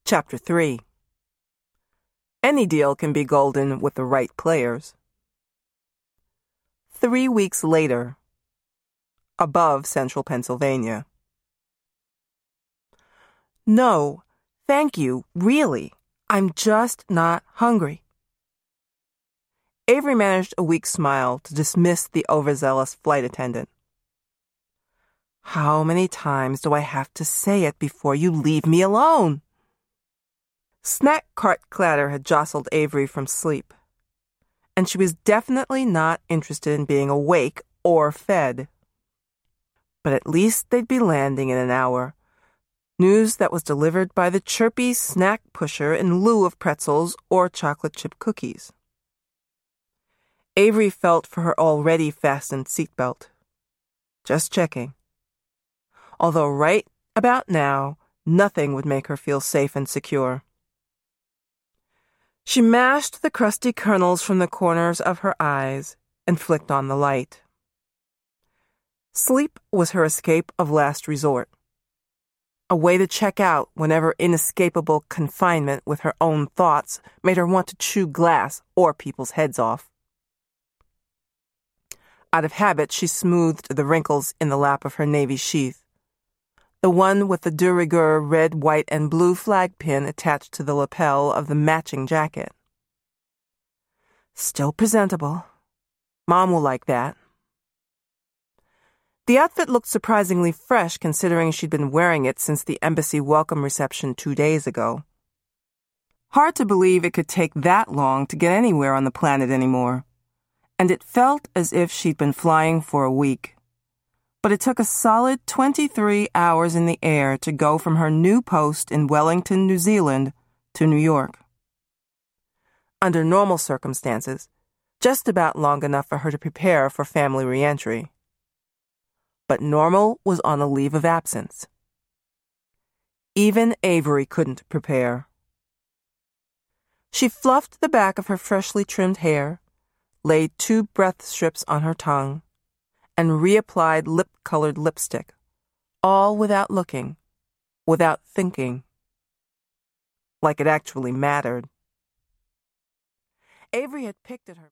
Chapter 3. Any deal can be golden with the right players. 3 weeks later, above Central Pennsylvania. No, thank you, really. I'm just not hungry. Avery managed a weak smile to dismiss the overzealous flight attendant. How many times do I have to say it before you leave me alone? Snack cart clatter had jostled Avery from sleep, and she was definitely not interested in being awake or fed. But at least they'd be landing in an hour. News that was delivered by the chirpy snack pusher in lieu of pretzels or chocolate chip cookies. Avery felt for her already fastened seatbelt. Just checking. Although right about now, nothing would make her feel safe and secure. She mashed the crusty kernels from the corners of her eyes and flicked on the light. Sleep was her escape of last resort. A way to check out whenever inescapable confinement with her own thoughts made her want to chew glass or people's heads off. Out of habit, she smoothed the wrinkles in the lap of her navy sheath, the one with the de rigueur red, white, and blue flag pin attached to the lapel of the matching jacket. Still presentable. Mom will like that. The outfit looked surprisingly fresh considering she'd been wearing it since the embassy welcome reception 2 days ago. Hard to believe it could take that long to get anywhere on the planet anymore, and it felt as if she'd been flying for a week. But it took a solid 23 hours in the air to go from her new post in Wellington, New Zealand, to New York. Under normal circumstances, just about long enough for her to prepare for family reentry. But Normal was on a leave of absence. Even Avery couldn't prepare. She fluffed the back of her freshly trimmed hair, laid 2 breath strips on her tongue, and reapplied lip-colored lipstick, all without looking, without thinking. Like it actually mattered. Avery had picked at her